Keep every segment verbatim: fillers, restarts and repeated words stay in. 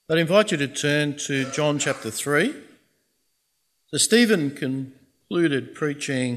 I'd invite you to turn to John chapter three. So Stephen concluded preaching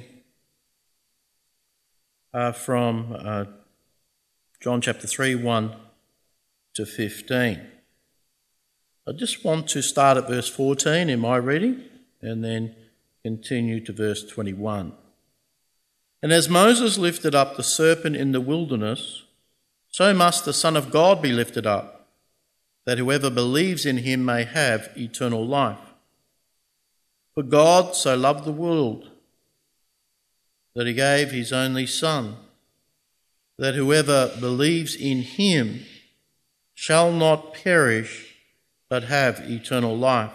uh, from uh, John chapter three, one to fifteen. I just want to start at verse fourteen in my reading and then continue to verse twenty-one. And as Moses lifted up the serpent in the wilderness, so must the Son of God be lifted up, that whoever believes in him may have eternal life. For God so loved the world that he gave his only Son, that whoever believes in him shall not perish but have eternal life.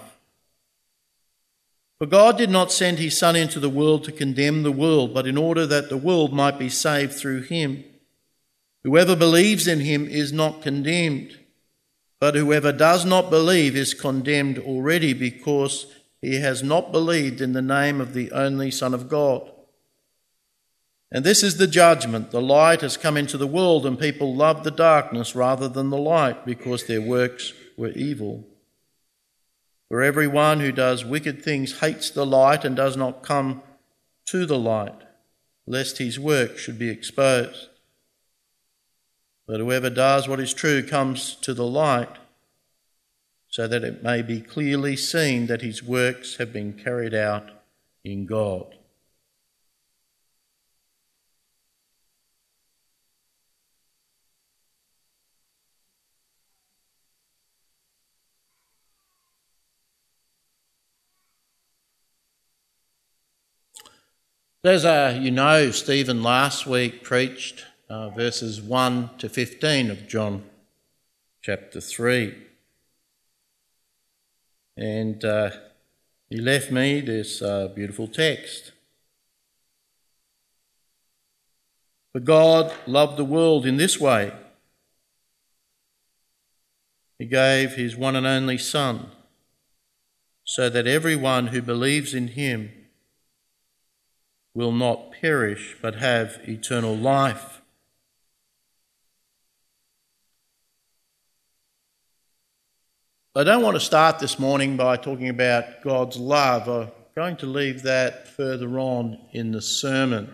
For God did not send his Son into the world to condemn the world, but in order that the world might be saved through him. Whoever believes in him is not condemned, but whoever does not believe is condemned already, because he has not believed in the name of the only Son of God. And this is the judgment: the light has come into the world, and people love the darkness rather than the light, because their works were evil. For everyone who does wicked things hates the light and does not come to the light, lest his work should be exposed. But whoever does what is true comes to the light, so that it may be clearly seen that his works have been carried out in God. As uh, you know, Stephen last week preached uh, verses one to fifteen of John chapter three. And uh, he left me this uh, beautiful text. For God loved the world in this way: he gave his one and only Son, so that everyone who believes in him will not perish but have eternal life. I don't want to start this morning by talking about God's love. I'm going to leave that further on in the sermon.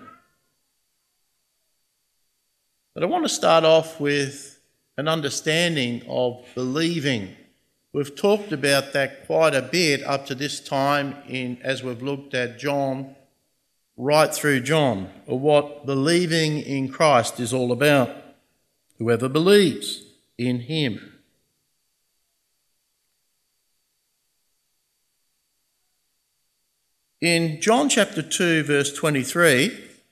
But I want to start off with an understanding of believing. We've talked about that quite a bit up to this time in as we've looked at John, right through John, or what believing in Christ is all about. Whoever believes in him. In John chapter two, verse twenty-three,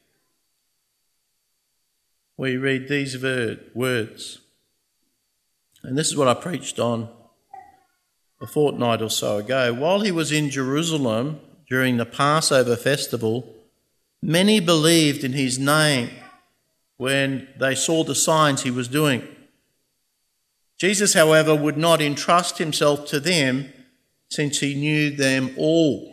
we read these words, and this is what I preached on a fortnight or so ago. While he was in Jerusalem during the Passover festival, many believed in his name when they saw the signs he was doing. Jesus, however, would not entrust himself to them, since he knew them all.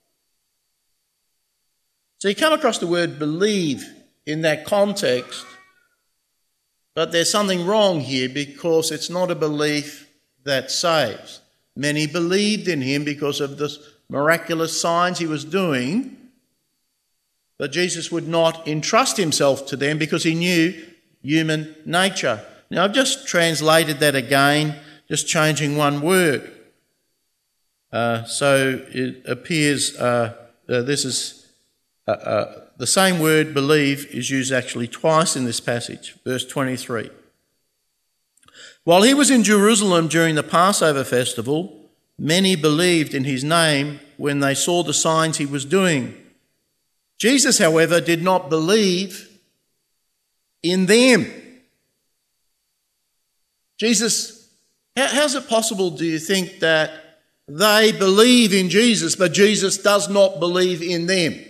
So you come across the word believe in that context, but there's something wrong here, because it's not a belief that saves. Many believed in him because of the miraculous signs he was doing, but Jesus would not entrust himself to them because he knew human nature. Now, I've just translated that again, just changing one word. Uh, so it appears uh, uh, this is uh, uh, the same word, believe, is used actually twice in this passage. Verse twenty-three. While he was in Jerusalem during the Passover festival, many believed in his name when they saw the signs he was doing. Jesus, however, did not believe in them. Jesus, how's it possible, do you think, that they believe in Jesus, but Jesus does not believe in them?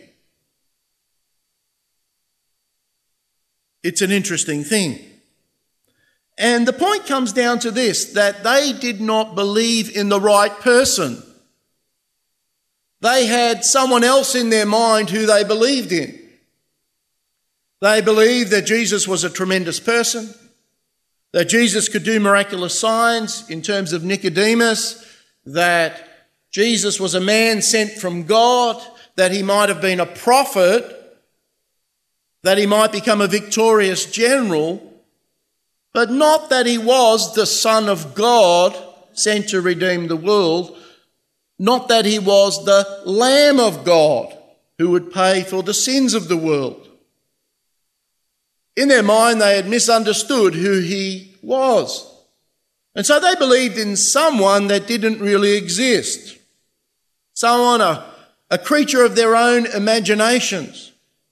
It's an interesting thing. And the point comes down to this, that they did not believe in the right person. They had someone else in their mind who they believed in. They believed that Jesus was a tremendous person, that Jesus could do miraculous signs in terms of Nicodemus, that Jesus was a man sent from God, that he might have been a prophet, that he might become a victorious general, but not that he was the Son of God sent to redeem the world, not that he was the Lamb of God who would pay for the sins of the world. In their mind, they had misunderstood who he was. And so they believed in someone that didn't really exist. Someone, a, a creature of their own imaginations.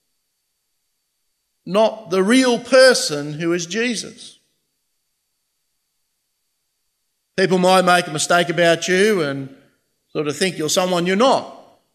Not the real person who is Jesus. People might make a mistake about you and sort of think you're someone you're not.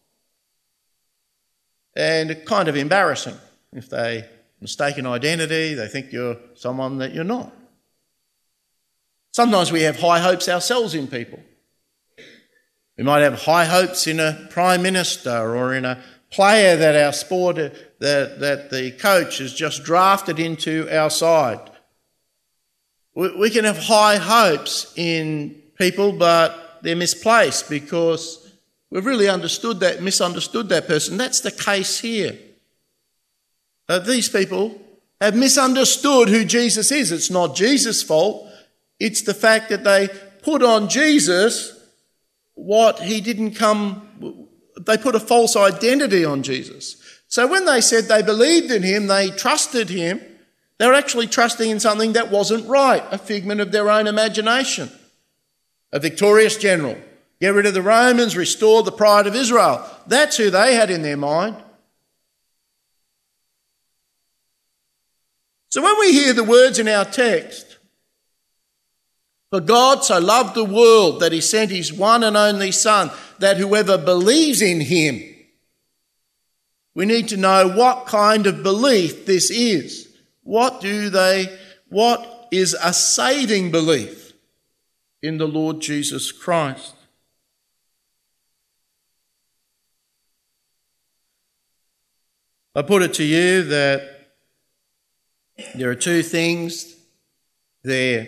And it's kind of embarrassing if they mistaken identity, they think you're someone that you're not. Sometimes we have high hopes ourselves in people. We might have high hopes in a prime minister or in a player that our sport, that, that the coach has just drafted into our side. We, we can have high hopes in people, but they're misplaced because we've really understood that, misunderstood that person. That's the case here. Uh, these people have misunderstood who Jesus is. It's not Jesus' fault. It's the fact that they put on Jesus what he didn't come... They put a false identity on Jesus. So when they said they believed in him, they trusted him, they were actually trusting in something that wasn't right, a figment of their own imagination. A victorious general. Get rid of the Romans, restore the pride of Israel. That's who they had in their mind. So when we hear the words in our text, for God so loved the world that he sent his one and only Son, that whoever believes in him, we need to know what kind of belief this is. What do they, what is a saving belief in the Lord Jesus Christ? I put it to you that there are two things there.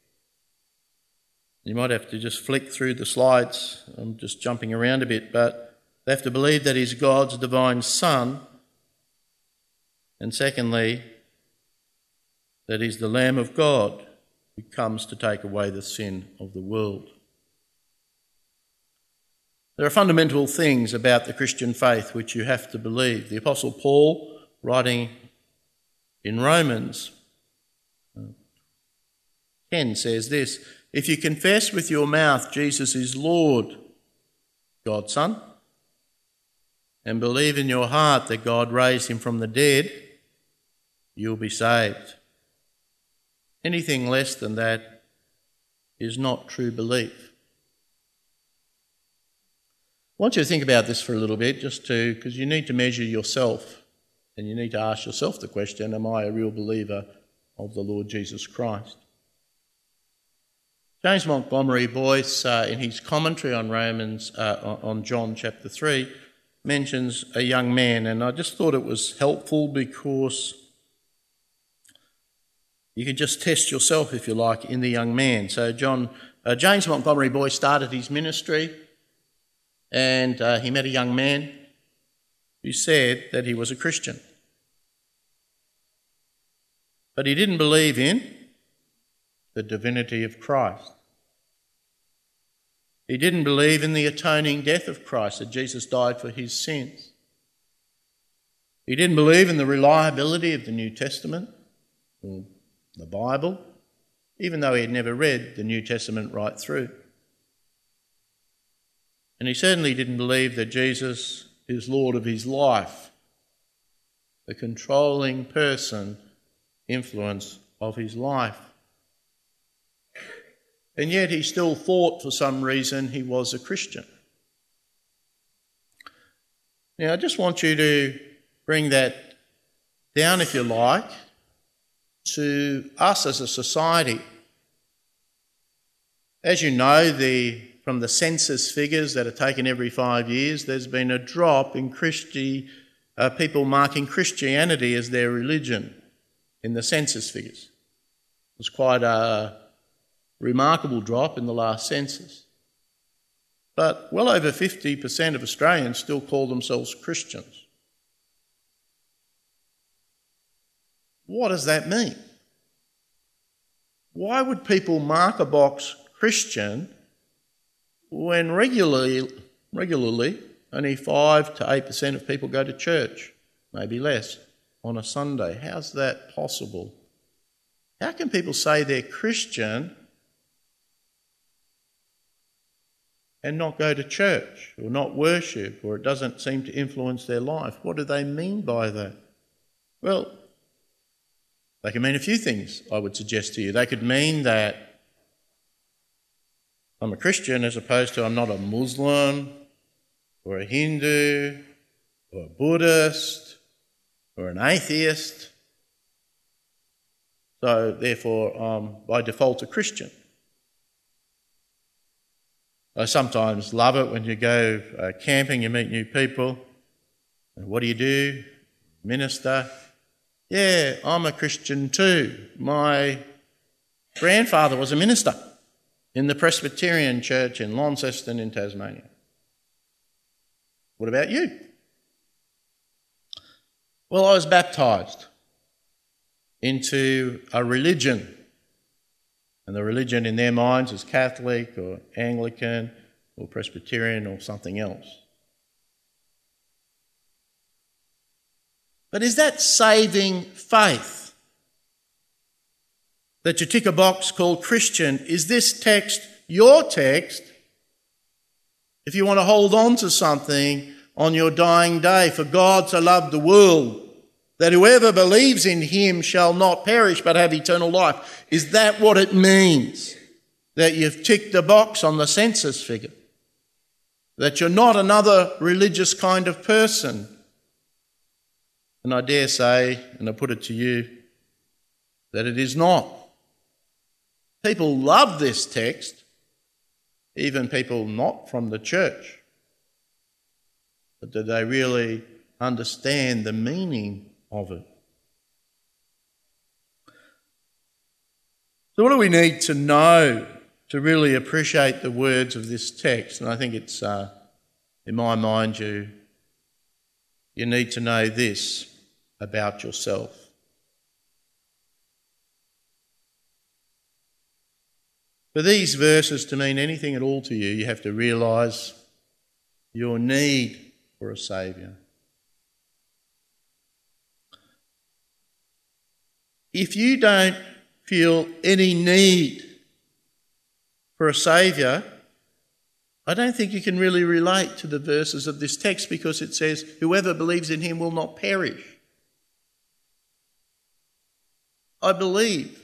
You might have to just flick through the slides. I'm just jumping around a bit, but they have to believe that he's God's divine Son. And secondly, that he's the Lamb of God who comes to take away the sin of the world. There are fundamental things about the Christian faith which you have to believe. The Apostle Paul, writing in Romans ten, says this: if you confess with your mouth Jesus is Lord, God's Son, and believe in your heart that God raised him from the dead, you'll be saved. Anything less than that is not true belief. I want you to think about this for a little bit, just to, because you need to measure yourself and you need to ask yourself the question, am I a real believer of the Lord Jesus Christ? James Montgomery Boyce, uh, in his commentary on Romans, uh, on John chapter three, mentions a young man, and I just thought it was helpful because you can just test yourself, if you like, in the young man. So John, uh, James Montgomery Boyce started his ministry, and uh, he met a young man who said that he was a Christian. But he didn't believe in the divinity of Christ. He didn't believe in the atoning death of Christ, that Jesus died for his sins. He didn't believe in the reliability of the New Testament, or the Bible, even though he had never read the New Testament right through. And he certainly didn't believe that Jesus is Lord of his life, the controlling person, influence of his life. And yet he still thought for some reason he was a Christian. Now I just want you to bring that down, if you like, to us as a society. As you know, the from the census figures that are taken every five years, there's been a drop in Christi, uh, people marking Christianity as their religion in the census figures. was quite a remarkable drop in the last census. But well over fifty percent of Australians still call themselves Christians. What does that mean? Why would people mark a box Christian when regularly, regularly only five to eight percent of people go to church, maybe less, on a Sunday? How's that possible? How can people say they're Christian and not go to church or not worship, or it doesn't seem to influence their life? What do they mean by that? Well, they can mean a few things, I would suggest to you. They could mean that I'm a Christian as opposed to I'm not a Muslim or a Hindu or a Buddhist or an atheist. So therefore, I'm by default a Christian. I sometimes love it when you go uh, camping, you meet new people. And what do you do? Minister. Yeah, I'm a Christian too. My grandfather was a minister in the Presbyterian Church in Launceston in Tasmania. What about you? Well, I was baptised into a religion. And the religion in their minds is Catholic or Anglican or Presbyterian or something else. But is that saving faith? That you tick a box called Christian, is this text your text if you want to hold on to something on your dying day? For God so loved the world that whoever believes in him shall not perish but have eternal life. Is that what it means? That you've ticked a box on the census figure? That you're not another religious kind of person? And I dare say, and I put it to you, that it is not. People love this text, even people not from the church. But do they really understand the meaning of it? So what do we need to know to really appreciate the words of this text? And I think it's, uh, in my mind, you, you need to know this about yourself. For these verses to mean anything at all to you, you have to realise your need for a saviour. If you don't feel any need for a saviour, I don't think you can really relate to the verses of this text, because it says, whoever believes in him will not perish. I believe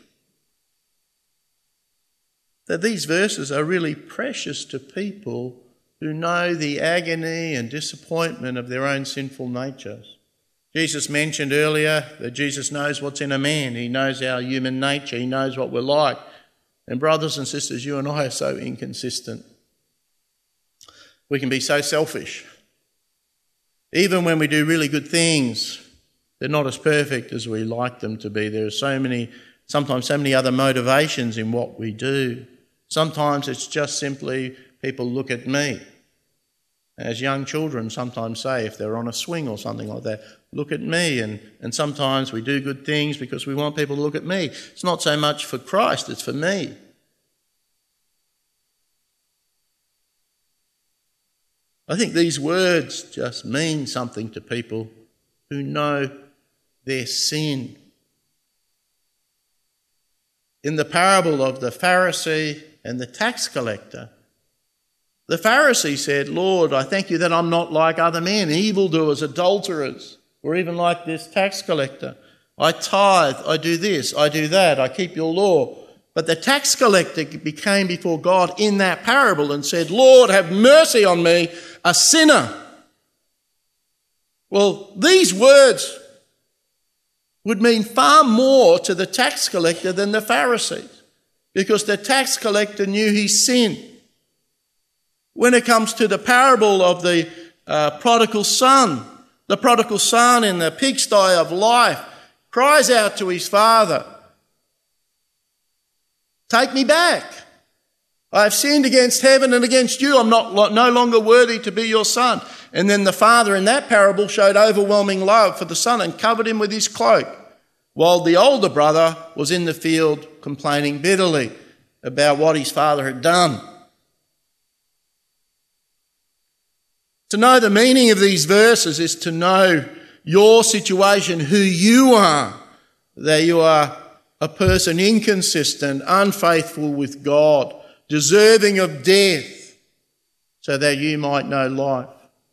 that these verses are really precious to people who know the agony and disappointment of their own sinful natures. Jesus mentioned earlier that Jesus knows what's in a man. He knows our human nature. He knows what we're like. And brothers and sisters, you and I are so inconsistent. We can be so selfish. Even when we do really good things, they're not as perfect as we like them to be. There are so many, sometimes so many other motivations in what we do. Sometimes it's just simply people look at me. As young children sometimes say, if they're on a swing or something like that, look at me. And, and sometimes we do good things because we want people to look at me. It's not so much for Christ, it's for me. I think these words just mean something to people who know their sin. In the parable of the Pharisee and the tax collector, the Pharisee said, Lord, I thank you that I'm not like other men, evildoers, adulterers, or even like this tax collector. I tithe, I do this, I do that, I keep your law. But the tax collector came before God in that parable and said, Lord, have mercy on me, a sinner. Well, these words would mean far more to the tax collector than the Pharisee, because the tax collector knew his sin. When it comes to the parable of the uh, prodigal son, the prodigal son in the pigsty of life cries out to his father, Take me back. I have sinned against heaven and against you. I'm not no longer worthy to be your son. And then the father in that parable showed overwhelming love for the son and covered him with his cloak, while the older brother was in the field complaining bitterly about what his father had done. To know the meaning of these verses is to know your situation, who you are, that you are a person inconsistent, unfaithful with God, deserving of death, so that you might know life.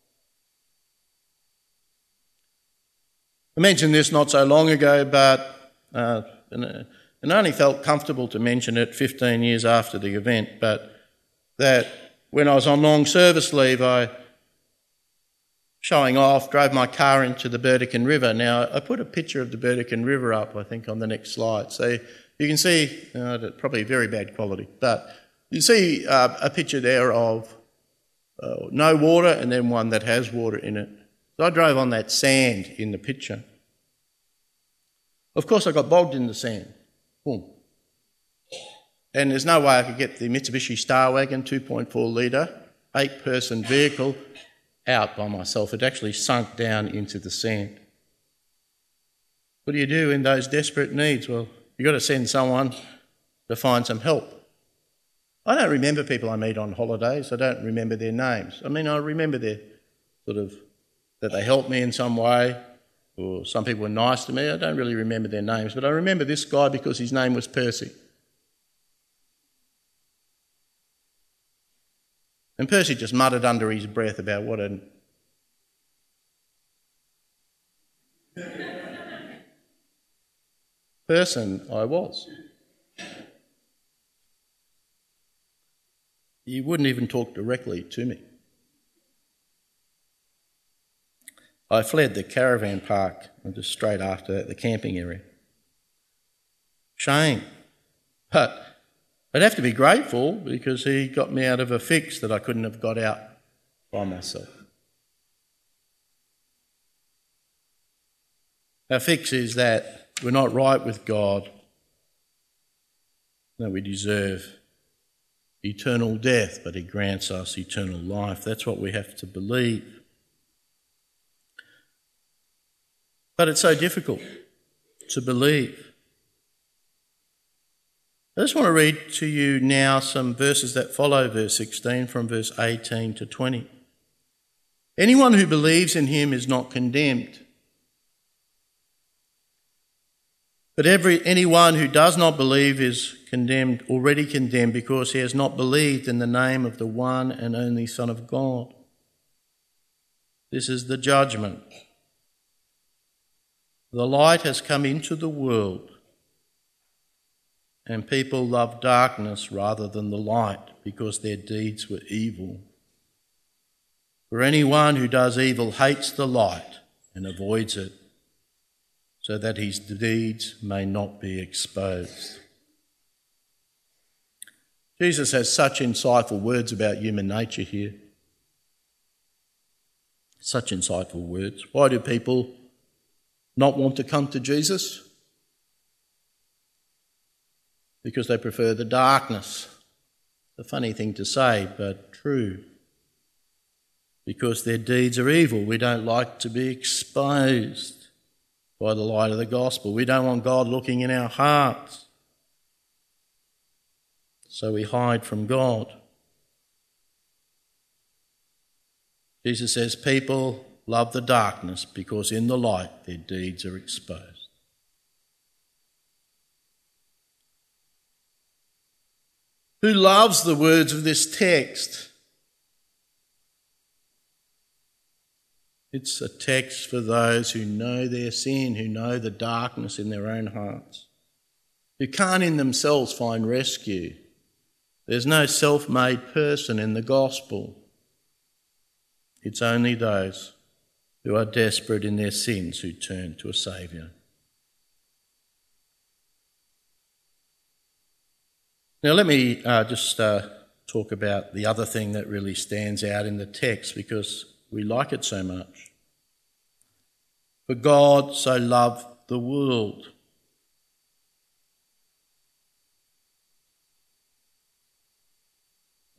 I mentioned this not so long ago, but uh, and only felt comfortable to mention it fifteen years after the event, but that when I was on long service leave, I, showing off, drove my car into the Burdekin River. Now, I put a picture of the Burdekin River up, I think, on the next slide. So you can see, uh, probably very bad quality, but you see uh, a picture there of uh, no water and then one that has water in it. So I drove on that sand in the picture. Of course, I got bogged in the sand. Boom. And there's no way I could get the Mitsubishi Star Wagon two point four litre, eight-person vehicle out by myself. It actually sunk down into the sand. What do you do in those desperate needs? Well, you've got to send someone to find some help. I don't remember people I meet on holidays. I don't remember their names. I mean, I remember their sort of, that they helped me in some way, or some people were nice to me. I don't really remember their names, but I remember this guy because his name was Percy. And Percy just muttered under his breath about what a person I was. He wouldn't even talk directly to me. I fled the caravan park and just straight after that, the camping area. Shame. But I'd have to be grateful because he got me out of a fix that I couldn't have got out by myself. Our fix is that we're not right with God, that we deserve eternal death, but he grants us eternal life. That's what we have to believe. But it's so difficult to believe. I just want to read to you now some verses that follow verse sixteen, from verse eighteen to twenty. Anyone who believes in him is not condemned. But every anyone who does not believe is condemned, already condemned, because he has not believed in the name of the one and only Son of God. This is the judgment. The light has come into the world, and people love darkness rather than the light, because their deeds were evil. For anyone who does evil hates the light and avoids it, so that his deeds may not be exposed. Jesus has such insightful words about human nature here. Such insightful words. Why do people not want to come to Jesus? Because they prefer the darkness. A funny thing to say, but true. Because their deeds are evil. We don't like to be exposed by the light of the gospel. We don't want God looking in our hearts. So we hide from God. Jesus says people love the darkness because in the light their deeds are exposed. Who loves the words of this text? It's a text for those who know their sin, who know the darkness in their own hearts, who can't in themselves find rescue. There's no self-made person in the gospel. It's only those who are desperate in their sins who turn to a Saviour. Now let me uh, just uh, talk about the other thing that really stands out in the text, because we like it so much. For God so loved the world.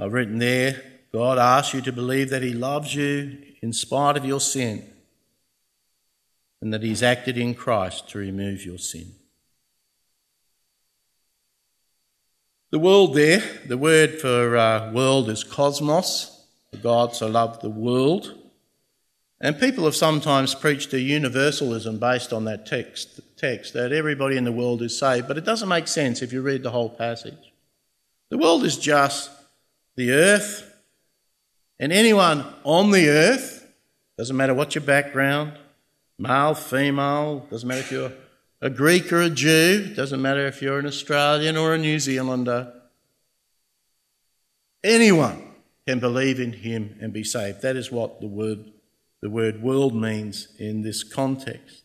I've written there, God asks you to believe that he loves you in spite of your sin and that he's acted in Christ to remove your sin. The world there, the word for uh, world is cosmos. For God so loved the world. And people have sometimes preached a universalism based on that text, text, that everybody in the world is saved, but it doesn't make sense if you read the whole passage. The world is just the earth, and anyone on the earth, doesn't matter what your background, male, female, doesn't matter if you're a Greek or a Jew, doesn't matter if you're an Australian or a New Zealander, anyone can believe in him and be saved. That is what the word, the word world means in this context.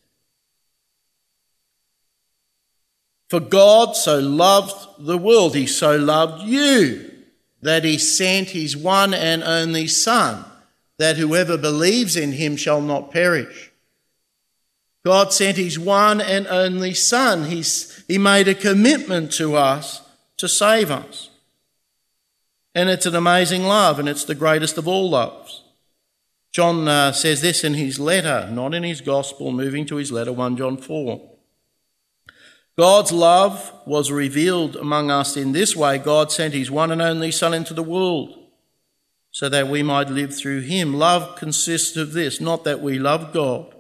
For God so loved the world, he so loved you, that he sent his one and only Son, that whoever believes in him shall not perish. God sent his one and only Son. He's, he made a commitment to us to save us. And it's an amazing love, and it's the greatest of all loves. John uh, says this in his letter, not in his gospel, moving to his letter, First John four. God's love was revealed among us in this way. God sent his one and only Son into the world so that we might live through him. Love consists of this, not that we love God,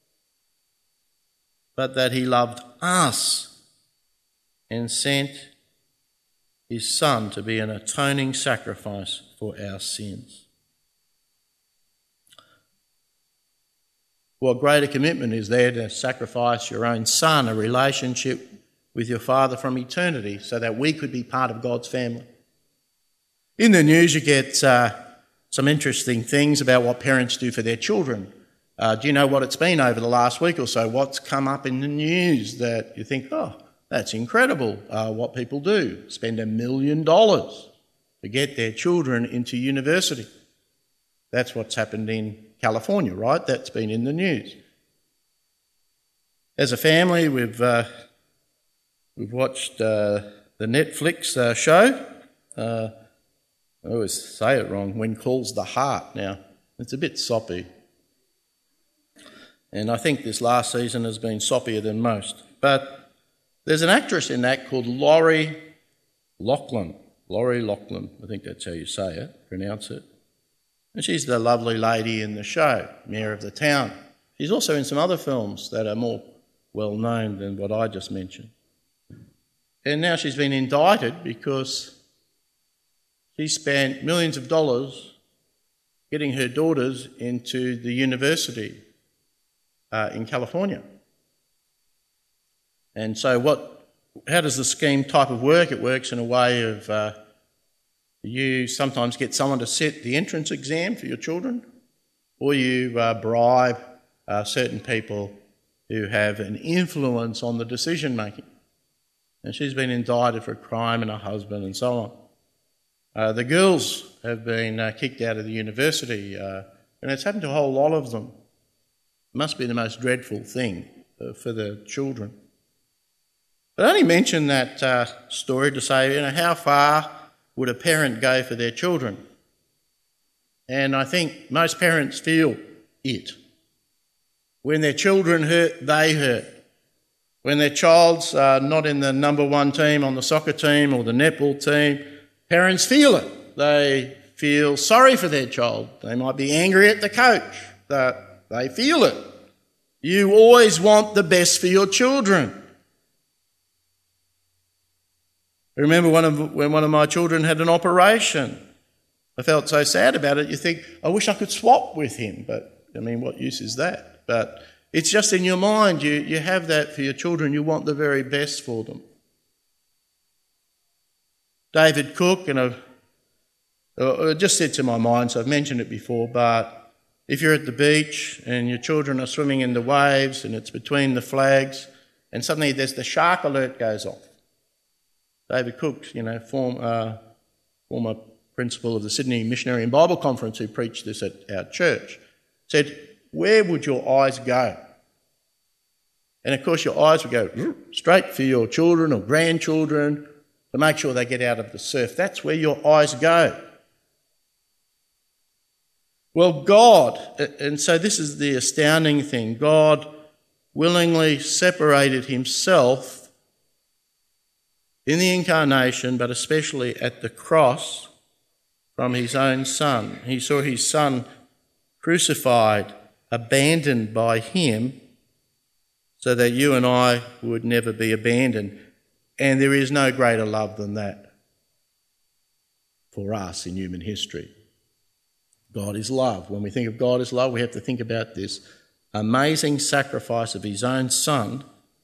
but that he loved us and sent his Son to be an atoning sacrifice for our sins. What greater commitment is there to sacrifice your own son, a relationship with your Father from eternity, so that we could be part of God's family? In the news you get uh, some interesting things about what parents do for their children. Uh, do you know what it's been over the last week or so? What's come up in the news that you think, oh, that's incredible, uh, what people do. Spend a million dollars to get their children into university. That's what's happened in California, right? That's been in the news. As a family, we've uh, we've watched uh, the Netflix uh, show. Uh, I always say it wrong. When Calls the Heart. Now, it's a bit soppy, and I think this last season has been soppier than most. But there's an actress in that called Lori Loughlin. Lori Loughlin, I think that's how you say it, pronounce it. And she's the lovely lady in the show, Mayor of the Town. She's also in some other films that are more well known than what I just mentioned. And now she's been indicted because she spent millions of dollars getting her daughters into the university uh, in California. And so what? How does the scheme type of work? It works in a way of uh, you sometimes get someone to sit the entrance exam for your children, or you uh, bribe uh, certain people who have an influence on the decision making. And she's been indicted for a crime and her husband and so on. Uh, the girls have been uh, kicked out of the university, uh, and it's happened to a whole lot of them. It must be the most dreadful thing uh, for the children. But I only mention that uh, story to say, you know, how far would a parent go for their children? And I think most parents feel it. When their children hurt, they hurt. When their child's uh, not in the number one team on the soccer team or the netball team, parents feel it. They feel sorry for their child. They might be angry at the coach. That they feel it. You always want the best for your children. I remember one of, when one of my children had an operation. I felt so sad about it. You think, I wish I could swap with him, but I mean, what use is that? But it's just in your mind. You, you have that for your children. You want the very best for them. David Cook, and I've uh, just said to my mind, so I've mentioned it before, but if you're at the beach and your children are swimming in the waves and it's between the flags and suddenly there's the shark alert goes off. David Cook, you know, form, uh, former principal of the Sydney Missionary and Bible Conference who preached this at our church, said, where would your eyes go? And of course your eyes would go straight for your children or grandchildren to make sure they get out of the surf. That's where your eyes go. Well, God, and so this is the astounding thing, God willingly separated himself in the incarnation, but especially at the cross, from his own Son. He saw his Son crucified, abandoned by him, so that you and I would never be abandoned. And there is no greater love than that for us in human history. God is love. When we think of God as love, we have to think about this amazing sacrifice of his own Son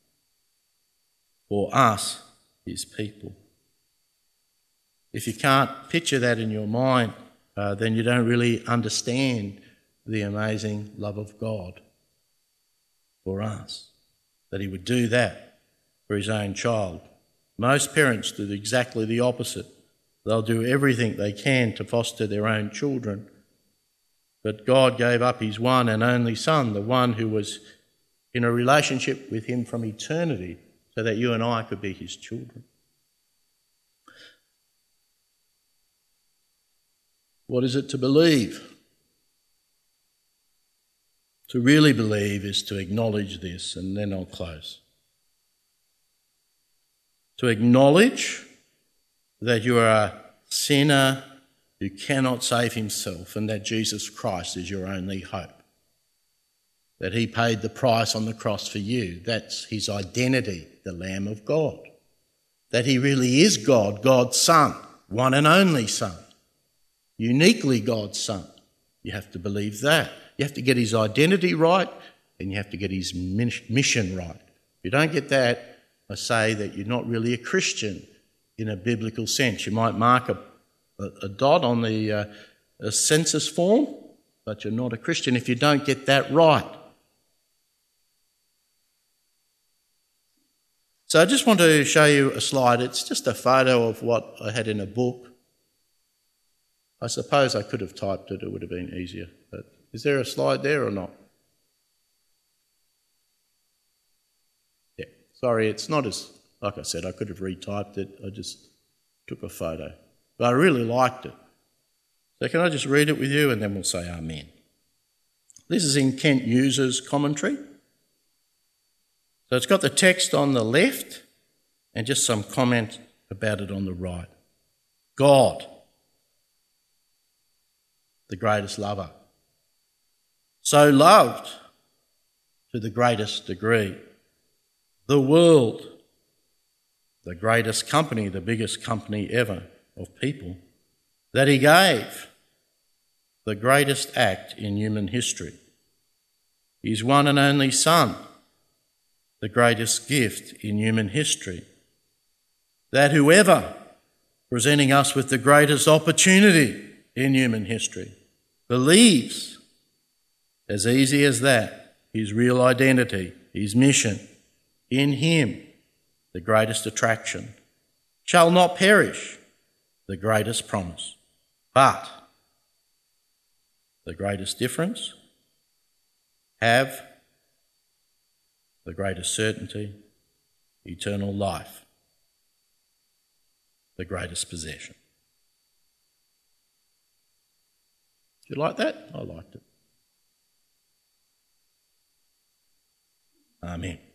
for us, his people. If you can't picture that in your mind, uh, then you don't really understand the amazing love of God for us, that he would do that for his own child. Most parents do exactly the opposite. They'll do everything they can to foster their own children. But God gave up his one and only Son, the one who was in a relationship with him from eternity, so that you and I could be his children. What is it to believe? To really believe is to acknowledge this, and then I'll close. To acknowledge that you are a sinner who cannot save himself, and that Jesus Christ is your only hope. That he paid the price on the cross for you. That's his identity, the Lamb of God. That he really is God, God's Son, one and only Son. Uniquely God's Son. You have to believe that. You have to get his identity right, and you have to get his mission right. If you don't get that, I say that you're not really a Christian in a biblical sense. You might mark a, a, a dot on the uh, a census form, but you're not a Christian if you don't get that right. So I just want to show you a slide. It's just a photo of what I had in a book. I suppose I could have typed it, it would have been easier. But is there a slide there or not? Yeah, sorry, it's not as, like I said, I could have retyped it. I just took a photo. But I really liked it. So can I just read it with you and then we'll say amen. This is in Kent User's commentary. So it's got the text on the left and just some comment about it on the right. God, the greatest lover, so loved to the greatest degree. The world, the greatest company, the biggest company ever of people, that he gave the greatest act in human history. His one and only Son, the greatest gift in human history. That whoever, presenting us with the greatest opportunity in human history, believes, as easy as that, his real identity, his mission, in him, the greatest attraction, shall not perish, the greatest promise, but the greatest difference, have the greatest certainty, eternal life, the greatest possession. Did you like that? I liked it. Amen.